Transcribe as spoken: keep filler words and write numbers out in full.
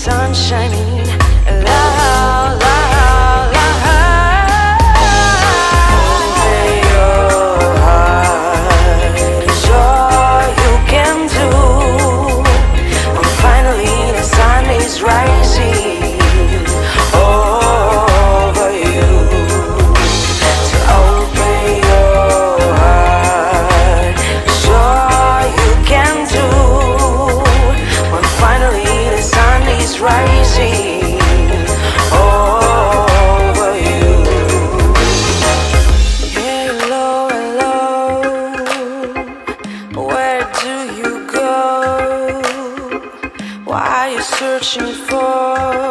sun shining loud, loud, loud. Open your heart, it's all you can do. And finally the sun is rising over you. So open your heart, it's all you can do. When finally the sun is rising over you. Hello, hello, where do you go? What are you searching for?